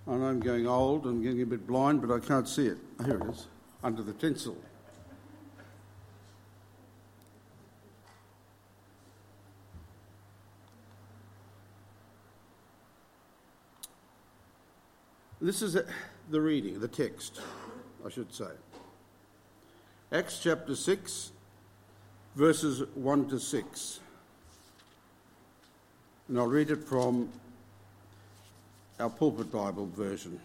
I know I'm getting old and getting a bit blind, but I can't see it. Here it is, under the tinsel. This is the reading, the text, I should say. Acts chapter 6, verses 1 to 6. And I'll read it from our pulpit Bible version.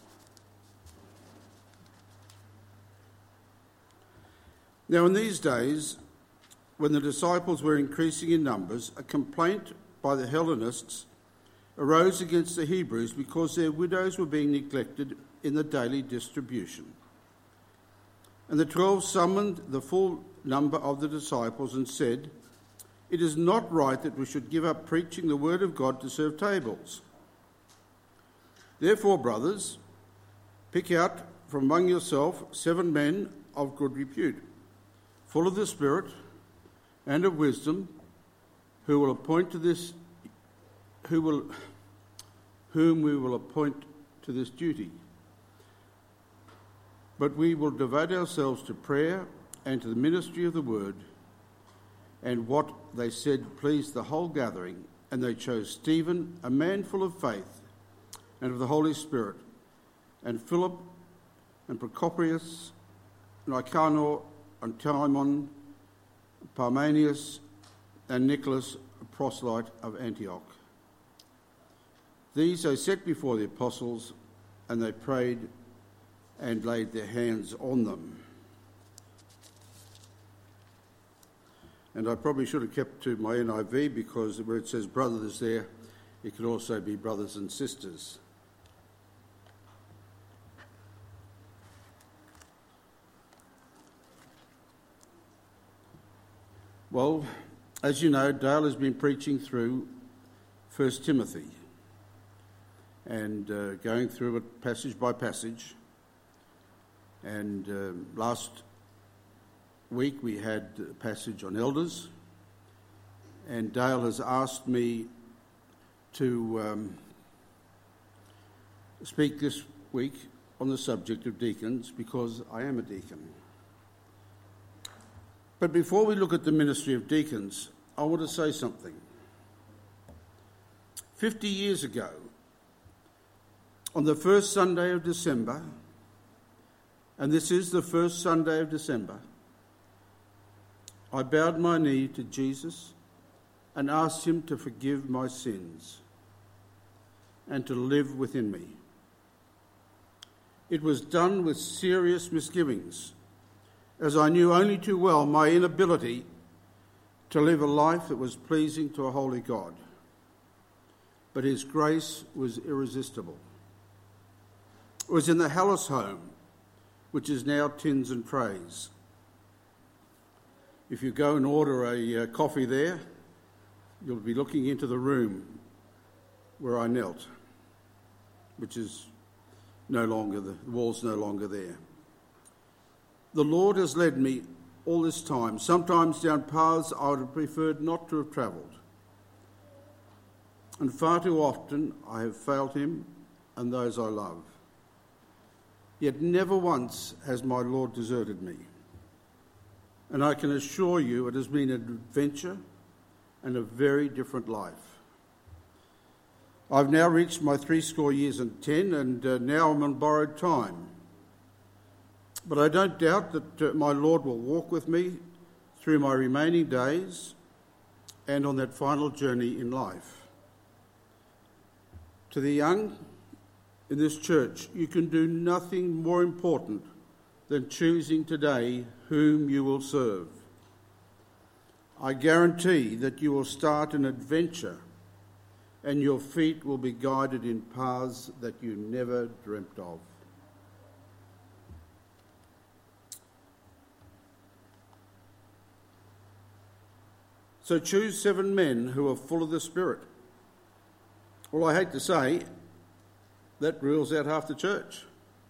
Now in these days, when the disciples were increasing in numbers, a complaint by the Hellenists arose against the Hebrews because their widows were being neglected in the daily distribution. And the 12 summoned the full number of the disciples and said, "It is not right that we should give up preaching the word of God to serve tables. Therefore, brothers, pick out from among yourself 7 men of good repute, full of the Spirit and of wisdom, whom we will appoint to this duty. But we will devote ourselves to prayer and to the ministry of the word." And what they said pleased the whole gathering, and they chose Stephen, a man full of faith and of the Holy Spirit, and Philip, and Prochorus, and Nicanor, and Timon, Parmenius, and Nicholas, a proselyte of Antioch. These they set before the apostles, and they prayed and laid their hands on them. And I probably should have kept to my NIV, because where it says brothers there, it could also be brothers and sisters. Well, as you know, Dale has been preaching through 1 Timothy and going through it passage by passage. And last week we had a passage on elders, and Dale has asked me to speak this week on the subject of deacons, because I am a deacon. But before we look at the ministry of deacons, I want to say something. 50 years ago, on the first Sunday of December, and this is the first Sunday of December, I bowed my knee to Jesus and asked him to forgive my sins and to live within me. It was done with serious misgivings, as I knew only too well my inability to live a life that was pleasing to a holy God. But his grace was irresistible. It was in the Hallis home, which is now Tins and Trays. If you go and order a coffee there, you'll be looking into the room where I knelt, which is no longer, the wall's no longer there. The Lord has led me all this time, sometimes down paths I would have preferred not to have travelled. And far too often I have failed him and those I love. Yet never once has my Lord deserted me. And I can assure you it has been an adventure and a very different life. I've now reached my 70 years and 10, and now I'm on borrowed time. But I don't doubt that my Lord will walk with me through my remaining days and on that final journey in life. To the young in this church, you can do nothing more important than choosing today whom you will serve. I guarantee that you will start an adventure and your feet will be guided in paths that you never dreamt of. So choose 7 men who are full of the Spirit. Well, I hate to say, that rules out half the church.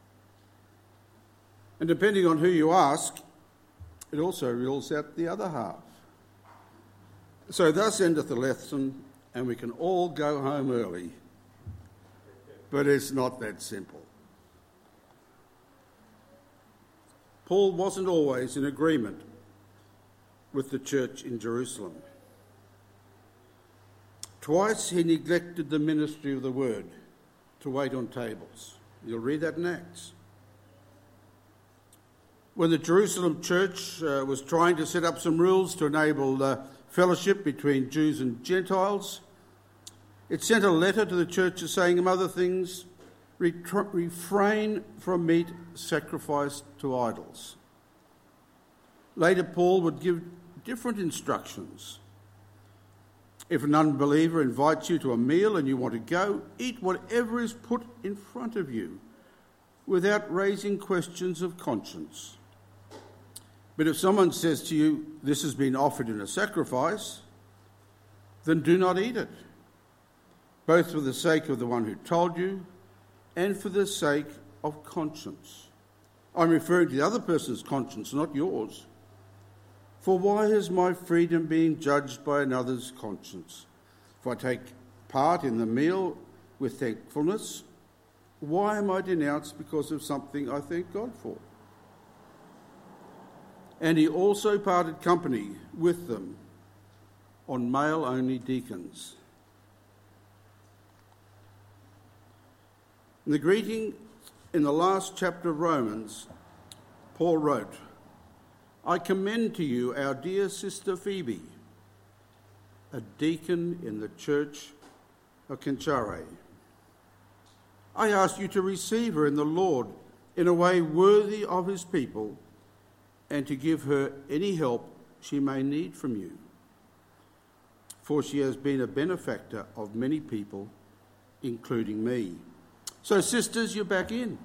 And depending on who you ask, it also rules out the other half. So thus endeth the lesson, and we can all go home early. But it's not that simple. Paul wasn't always in agreement with the church in Jerusalem. Twice he neglected the ministry of the word to wait on tables. You'll read that in Acts. When the Jerusalem church was trying to set up some rules to enable fellowship between Jews and Gentiles, it sent a letter to the churches saying, among other things, refrain from meat sacrificed to idols. Later, Paul would give different instructions. If an unbeliever invites you to a meal and you want to go, eat whatever is put in front of you without raising questions of conscience. But if someone says to you, this has been offered in a sacrifice, then do not eat it, both for the sake of the one who told you and for the sake of conscience. I'm referring to the other person's conscience, not yours. For why is my freedom being judged by another's conscience? If I take part in the meal with thankfulness, why am I denounced because of something I thank God for? And he also parted company with them on male-only deacons. In the greeting in the last chapter of Romans, Paul wrote, I commend to you our dear sister Phoebe, a deacon in the church of Cenchreae. I ask you to receive her in the Lord in a way worthy of his people and to give her any help she may need from you. For she has been a benefactor of many people, including me. So, sisters, you're back in.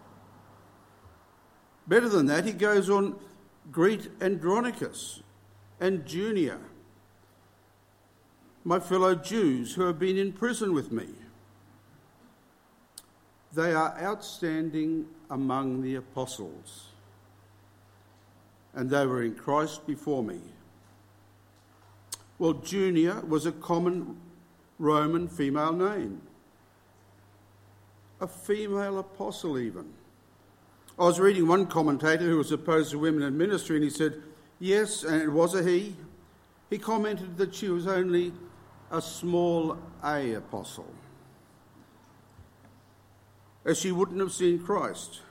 Better than that, he goes on, greet Andronicus and Junia, my fellow Jews who have been in prison with me. They are outstanding among the apostles, and they were in Christ before me. Well, Junia was a common Roman female name. A female apostle even. I was reading one commentator who was opposed to women in ministry, and he said, yes, and it was a he. He commented that she was only a small A apostle, as she wouldn't have seen Christ.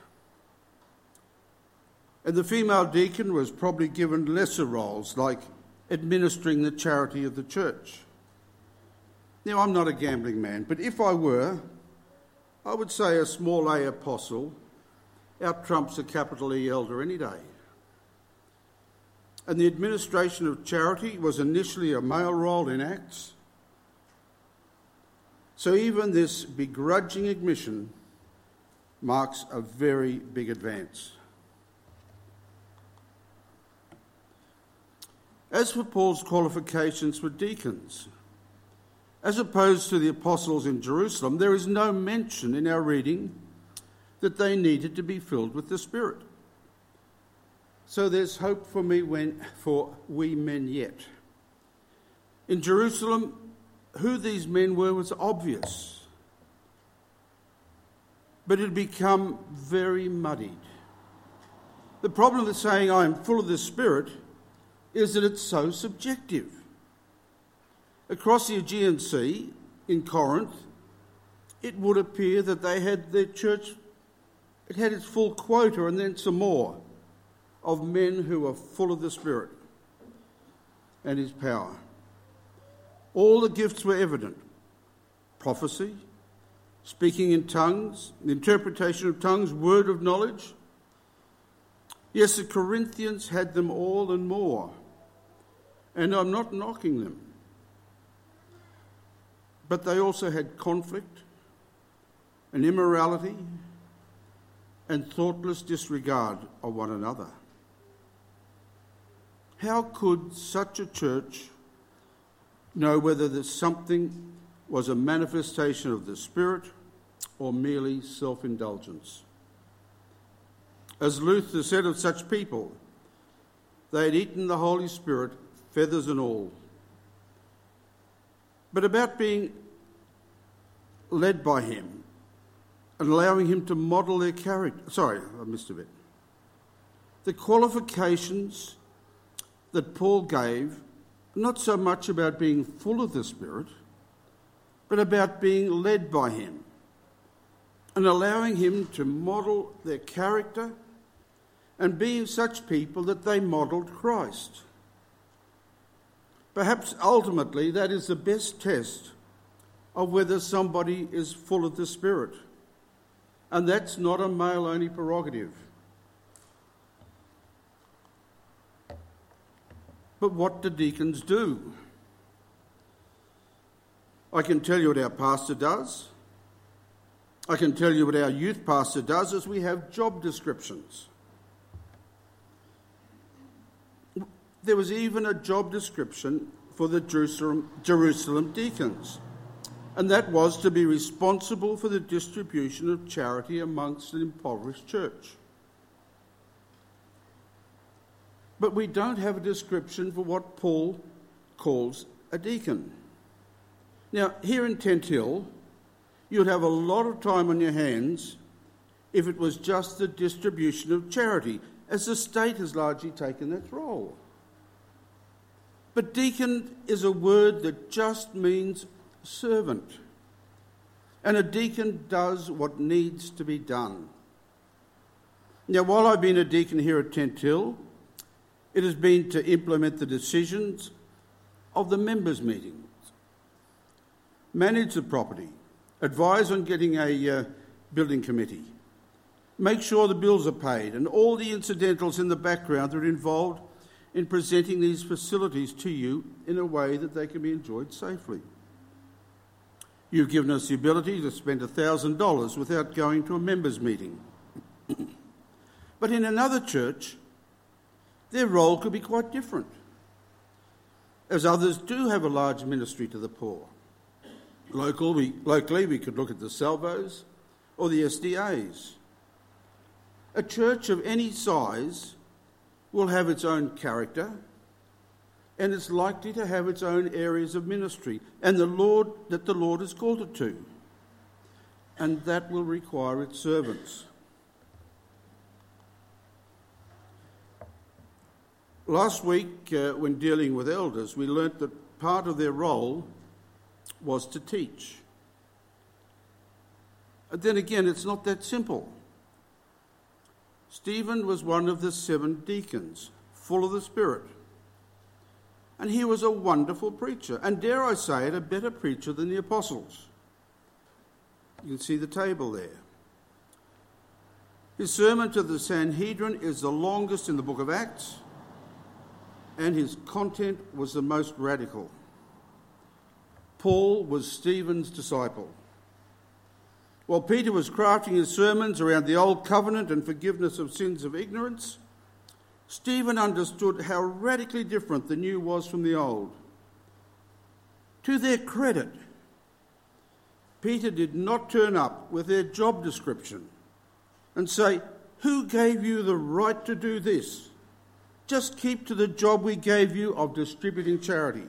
And the female deacon was probably given lesser roles, like administering the charity of the church. Now, I'm not a gambling man, but if I were, I would say a small A apostle out-trumps a capital E elder any day. And the administration of charity was initially a male role in Acts. So even this begrudging admission marks a very big advance. As for Paul's qualifications for deacons, as opposed to the apostles in Jerusalem, there is no mention in our reading that they needed to be filled with the Spirit. So there's hope for we men yet. In Jerusalem, who these men were was obvious, but it had become very muddied. The problem with saying I am full of the Spirit is that it's so subjective. Across the Aegean Sea, in Corinth, it would appear that they had their church, it had its full quota and then some more of men who were full of the Spirit and his power. All the gifts were evident. Prophecy, speaking in tongues, the interpretation of tongues, word of knowledge. Yes, the Corinthians had them all and more. And I'm not knocking them. But they also had conflict and immorality and thoughtless disregard of one another. How could such a church know whether this something was a manifestation of the Spirit or merely self-indulgence? As Luther said of such people, they had eaten the Holy Spirit, feathers and all. But about being led by him, and allowing him to model their character. Sorry, I missed a bit. The qualifications that Paul gave, not so much about being full of the Spirit, but about being led by him and allowing him to model their character and being such people that they modelled Christ. Perhaps ultimately that is the best test of whether somebody is full of the Spirit. And that's not a male-only prerogative. But what do deacons do? I can tell you what our pastor does. I can tell you what our youth pastor does, as we have job descriptions. There was even a job description for the Jerusalem deacons, and that was to be responsible for the distribution of charity amongst an impoverished church. But we don't have a description for what Paul calls a deacon. Now, here in Tent Hill, you'd have a lot of time on your hands if it was just the distribution of charity, as the state has largely taken that role. But deacon is a word that just means servant. And a deacon does what needs to be done. Now, while I've been a deacon here at Tent Hill, it has been to implement the decisions of the members' meetings, manage the property, advise on getting a building committee, make sure the bills are paid, and all the incidentals in the background that are involved in presenting these facilities to you in a way that they can be enjoyed safely. You've given us the ability to spend $1,000 without going to a members' meeting. But in another church, their role could be quite different, as others do have a large ministry to the poor. Locally, we could look at the Salvos or the SDAs. A church of any size will have its own character, and it's likely to have its own areas of ministry and the Lord has called it to. And that will require its servants. Last week, when dealing with elders, we learnt that part of their role was to teach. And then again, it's not that simple. Stephen was one of the 7 deacons, full of the Spirit. And he was a wonderful preacher, and dare I say it, a better preacher than the apostles. You can see the table there. His sermon to the Sanhedrin is the longest in the book of Acts, and his content was the most radical. Paul was Stephen's disciple. While Peter was crafting his sermons around the old covenant and forgiveness of sins of ignorance, Stephen understood how radically different the new was from the old. To their credit, Peter did not turn up with their job description and say, "Who gave you the right to do this? Just keep to the job we gave you of distributing charity."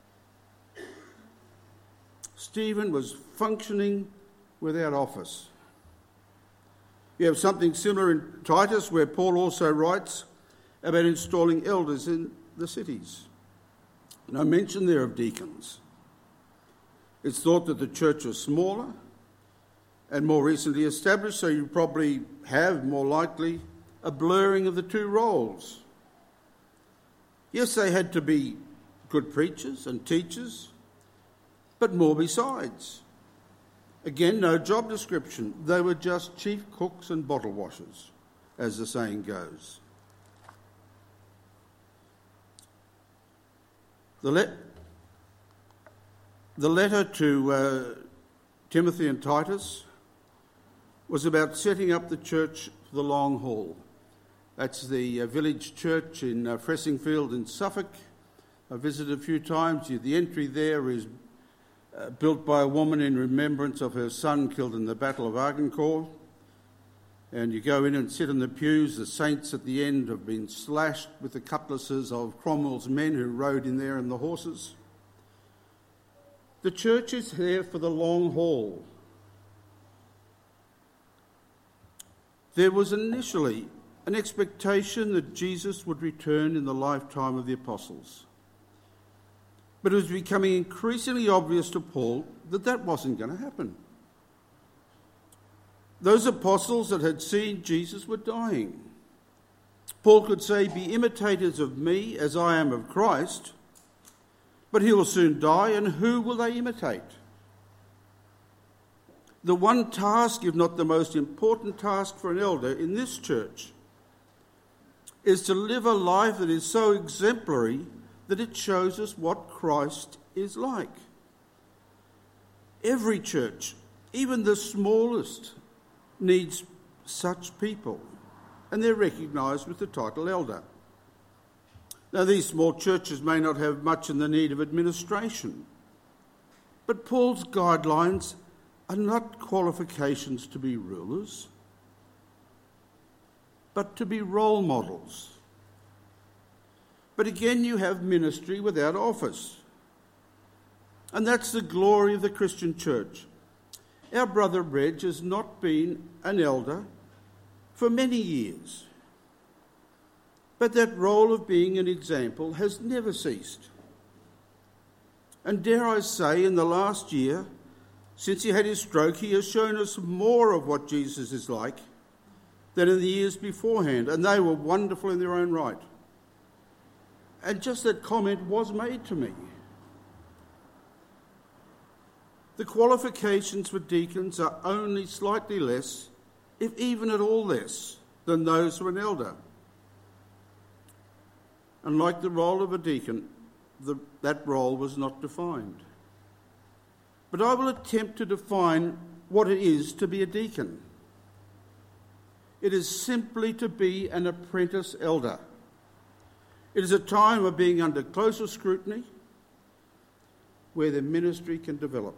Stephen was functioning without office. You have something similar in Titus, where Paul also writes about installing elders in the cities. No mention there of deacons. It's thought that the church was smaller and more recently established, so you probably have, more likely, a blurring of the two roles. Yes, they had to be good preachers and teachers, but more besides. Again, no job description. They were just chief cooks and bottle washers, as the saying goes. The letter to Timothy and Titus was about setting up the church for the long haul. That's the village church in Fressingfield in Suffolk. I visited a few times. The entry there is built by a woman in remembrance of her son killed in the Battle of Agincourt. And you go in and sit in the pews. The saints at the end have been slashed with the cutlasses of Cromwell's men who rode in there on the horses. The church is there for the long haul. There was initially an expectation that Jesus would return in the lifetime of the apostles. But it was becoming increasingly obvious to Paul that that wasn't going to happen. Those apostles that had seen Jesus were dying. Paul could say, "Be imitators of me as I am of Christ," but he will soon die, and who will they imitate? The one task, if not the most important task for an elder in this church, is to live a life that is so exemplary that it shows us what Christ is like. Every church, even the smallest, needs such people, and they're recognised with the title elder. Now, these small churches may not have much in the need of administration, but Paul's guidelines are not qualifications to be rulers, but to be role models. But again, you have ministry without office. And that's the glory of the Christian church. Our brother Reg has not been an elder for many years, but that role of being an example has never ceased. And dare I say, in the last year, since he had his stroke, he has shown us more of what Jesus is like than in the years beforehand, and they were wonderful in their own right. And just that comment was made to me. The qualifications for deacons are only slightly less, if even at all less, than those of an elder. And like the role of a deacon, that role was not defined. But I will attempt to define what it is to be a deacon. It is simply to be an apprentice elder. It is a time of being under closer scrutiny where the ministry can develop.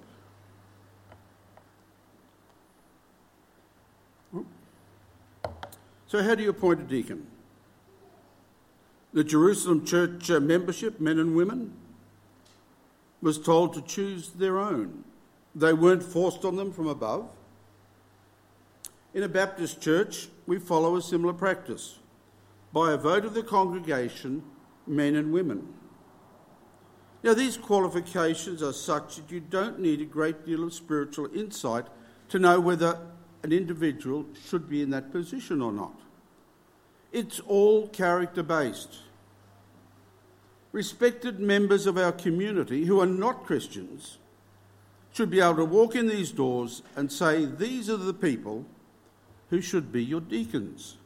So how do you appoint a deacon? The Jerusalem church membership, men and women, was told to choose their own. They weren't forced on them from above. In a Baptist church, we follow a similar practice. By a vote of the congregation, men and women. Now, these qualifications are such that you don't need a great deal of spiritual insight to know whether an individual should be in that position or not. It's all character-based. Respected members of our community who are not Christians should be able to walk in these doors and say, "These are the people who should be your deacons."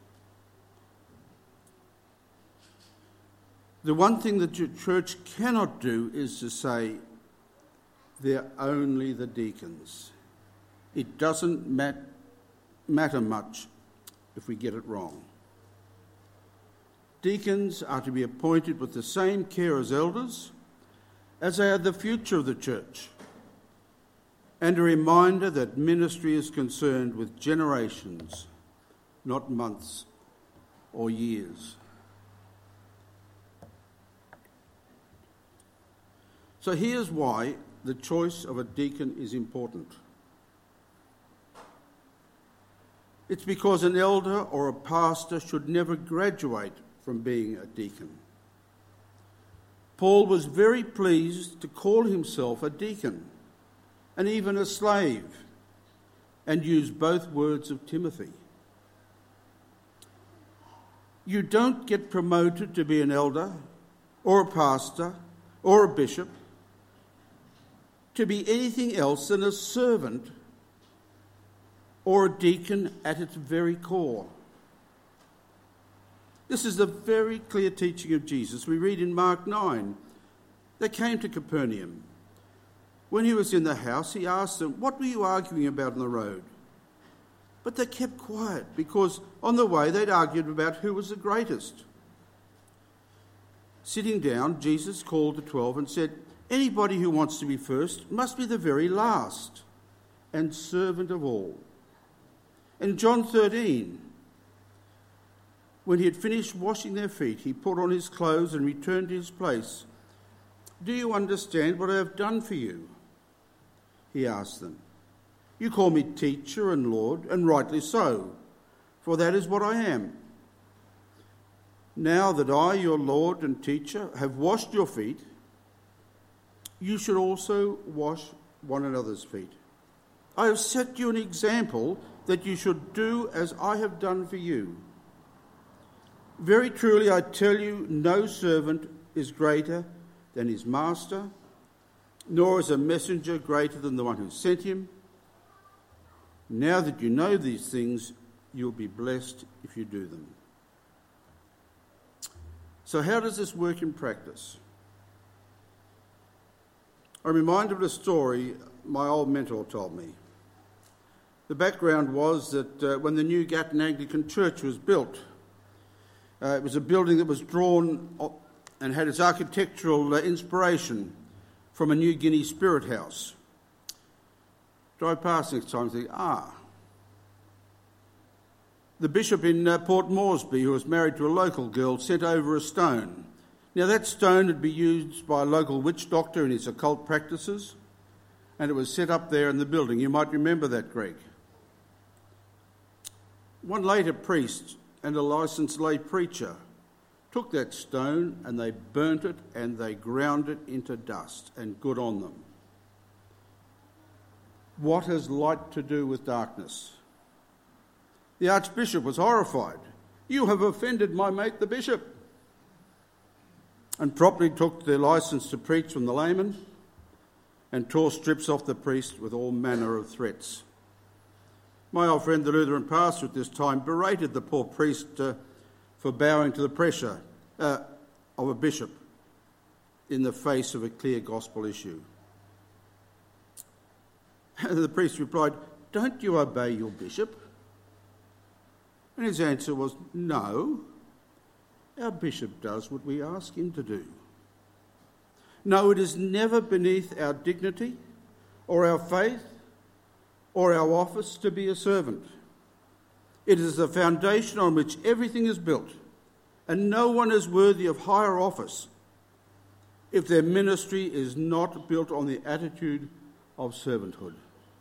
The one thing that your church cannot do is to say, "They're only the deacons." It doesn't matter much if we get it wrong. Deacons are to be appointed with the same care as elders, as they are the future of the church, and a reminder that ministry is concerned with generations, not months or years. So here's why the choice of a deacon is important. It's because an elder or a pastor should never graduate from being a deacon. Paul was very pleased to call himself a deacon and even a slave, and use both words of Timothy. You don't get promoted to be an elder or a pastor or a bishop to be anything else than a servant or a deacon at its very core. This is the very clear teaching of Jesus. We read in Mark 9, they came to Capernaum. When he was in the house, he asked them, "What were you arguing about on the road?" But they kept quiet because on the way they'd argued about who was the greatest. Sitting down, Jesus called the 12 and said, "Anybody who wants to be first must be the very last and servant of all." In John 13, when he had finished washing their feet, he put on his clothes and returned to his place. "Do you understand what I have done for you?" he asked them. "You call me teacher and Lord, and rightly so, for that is what I am. Now that I, your Lord and teacher, have washed your feet, you should also wash one another's feet. I have set you an example that you should do as I have done for you. Very truly I tell you, no servant is greater than his master, nor is a messenger greater than the one who sent him. Now that you know these things, you'll be blessed if you do them. So how does this work in practice? I'm reminded of a story my old mentor told me. The background was that when the new Gatton Anglican Church was built, it was a building that was drawn and had its architectural inspiration from a New Guinea spirit house. Drive past next time and think, The bishop in Port Moresby, who was married to a local girl, sent over a stone. Now that stone would be used by a local witch doctor in his occult practices, and it was set up there in the building. You might remember that, Greg. One later priest and a licensed lay preacher took that stone and they burnt it and they ground it into dust, and good on them. What has light to do with darkness? The Archbishop was horrified. You have offended my mate the bishop. And promptly took the licence to preach from the layman and tore strips off the priest with all manner of threats. My old friend, the Lutheran pastor at this time, berated the poor priest for bowing to the pressure of a bishop in the face of a clear gospel issue. And the priest replied, "Don't you obey your bishop?" And his answer was, "No, our bishop does what we ask him to do. No, it is never beneath our dignity or our faith or our office to be a servant. It is the foundation on which everything is built, and no one is worthy of higher office if their ministry is not built on the attitude of servanthood."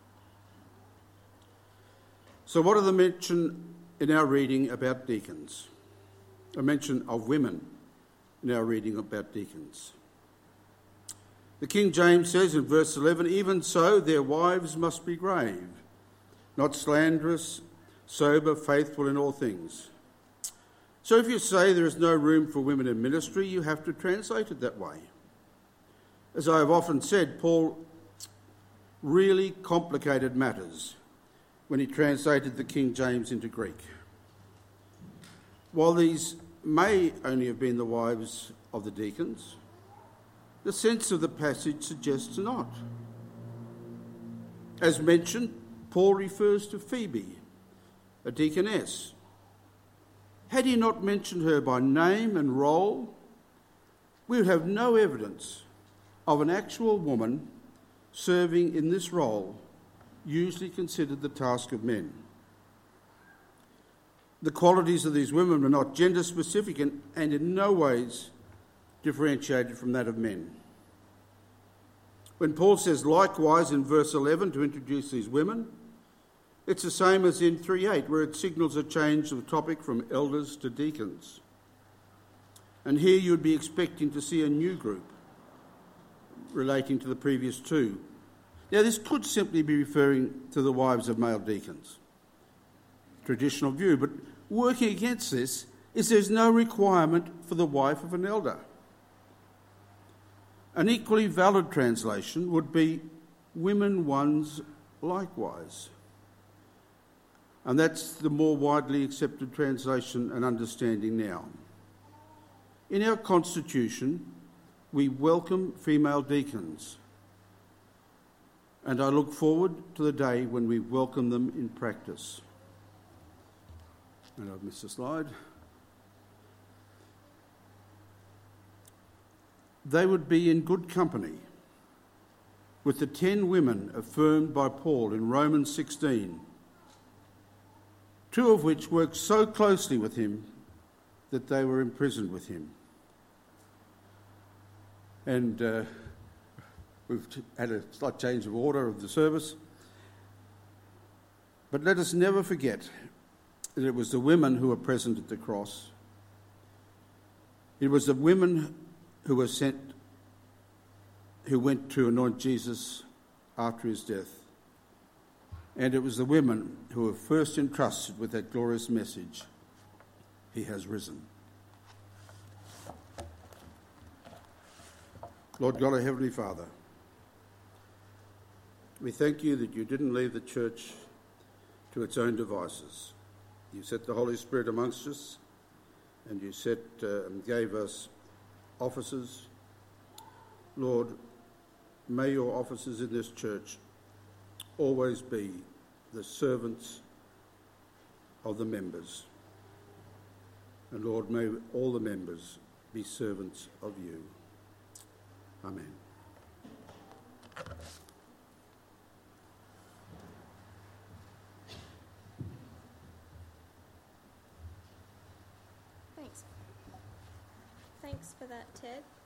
So what are the mention in our reading about deacons? A mention of women in our reading about deacons. The King James says in verse 11, "Even so their wives must be grave, not slanderous, sober, faithful in all things." So if you say there is no room for women in ministry, you have to translate it that way. As I have often said, Paul really complicated matters when he translated the King James into Greek. While these may only have been the wives of the deacons, the sense of the passage suggests not. As mentioned, Paul refers to Phoebe, a deaconess. Had he not mentioned her by name and role, we would have no evidence of an actual woman serving in this role, usually considered the task of men. The qualities of these women were not gender specific and in no ways differentiated from that of men. When Paul says likewise in verse 11 to introduce these women, it's the same as in 3:8, where it signals a change of the topic from elders to deacons. And here you'd be expecting to see a new group relating to the previous two. Now this could simply be referring to the wives of male deacons. Traditional view, but working against this is there's no requirement for the wife of an elder. An equally valid translation would be women ones likewise. And that's the more widely accepted translation and understanding now. In our constitution, we welcome female deacons, and I look forward to the day when we welcome them in practice. And I've missed a slide. They would be in good company with the 10 women affirmed by Paul in Romans 16, 2 of which worked so closely with him that they were imprisoned with him. And we've had a slight change of order of the service. But let us never forget And it was the women who were present at the cross. It was the women who were sent, who went to anoint Jesus after his death. And it was the women who were first entrusted with that glorious message, he has risen. Lord God, our Heavenly Father, we thank you that you didn't leave the church to its own devices. You set the Holy Spirit amongst us, and you gave us offices. Lord, may your offices in this church always be the servants of the members. And Lord, may all the members be servants of you. Amen. Thanks for that, Ted.